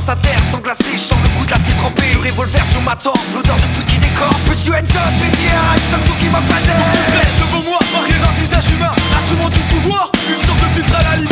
sa terre sans glacer, je sens le goût de l'acier trempé. Du revolver sur ma tempe, l'odeur de poudre qui décore. Peux-tu être up et dire à une façon qui m'a pas d'air? On se dresse devant moi, barrière un visage humain, instrument du pouvoir, une sorte de filtre à la